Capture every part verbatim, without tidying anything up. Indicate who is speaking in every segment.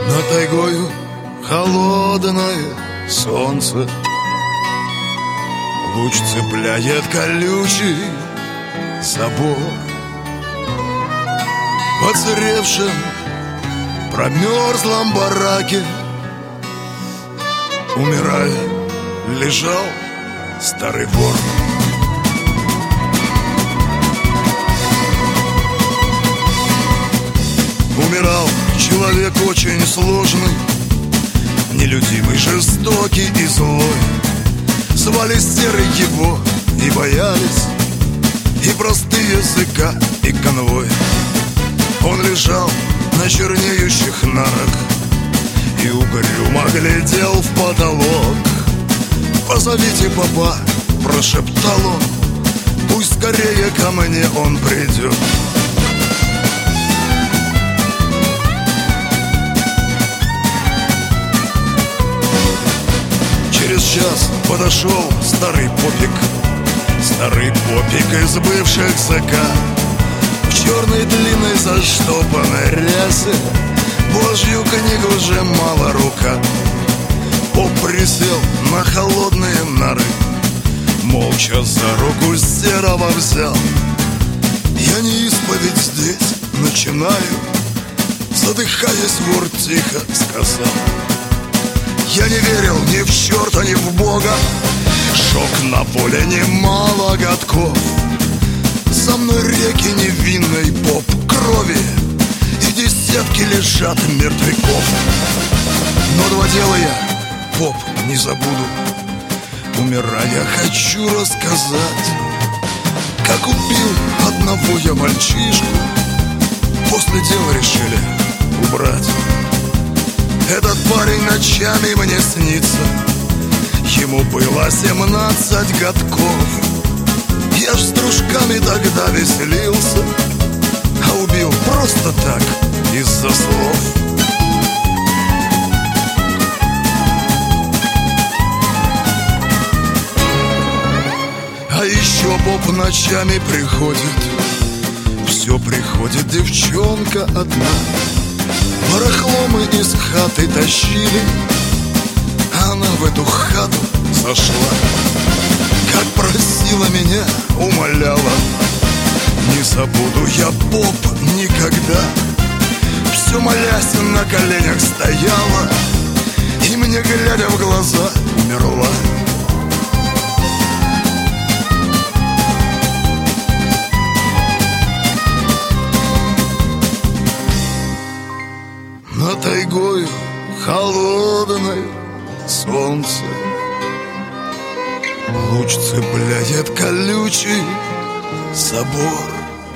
Speaker 1: Над тайгою холодное солнце, луч цепляет колючий забор. В оцаревшем промерзлом бараке, умирая, лежал старый вор. Умирал человек очень сложный, нелюдимый, жестокий и злой. Звали Серый его и боялись и простые языка, и конвой. Он лежал на чернеющих нарах и угрюмо глядел в потолок. «Позовите папа», — прошептал он, «пусть скорее ко мне он придет». Через час подошел старый попик, старый попик из бывших ЗК, в черной длинной заштопанной рясе, Божью книгу сжимала рука. Поп присел на холодные нары, молча за руку Серого взял. «Я не исповедь здесь начинаю», задыхаясь, вор тихо сказал. «Я не верил ни в черта, ни в Бога, шок на поле немало годков. За мной реки невинной, поп, крови, и десятки лежат мертвяков. Но два дела я, поп, не забуду. Умирая, хочу рассказать, как убил одного я мальчишку, после дела решили убрать. Этот парень ночами мне снится, ему было семнадцать годков. Я ж с дружками тогда веселился, а убил просто так, из-за слов. А еще поп ночами приходит, все приходит девчонка одна. Барахло мы из хаты тащили, она в эту хату зашла. Как просила меня, умоляла, не забуду я, поп, никогда. Все молясь на коленях стояла, и мне, глядя в глаза, умерла. Над тайгою холодное солнце, луч цепляет колючий забор.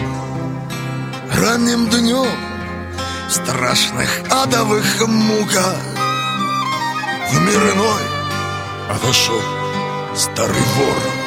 Speaker 1: Ранним днем в страшных адовых муках в мир иной отошел старый вор.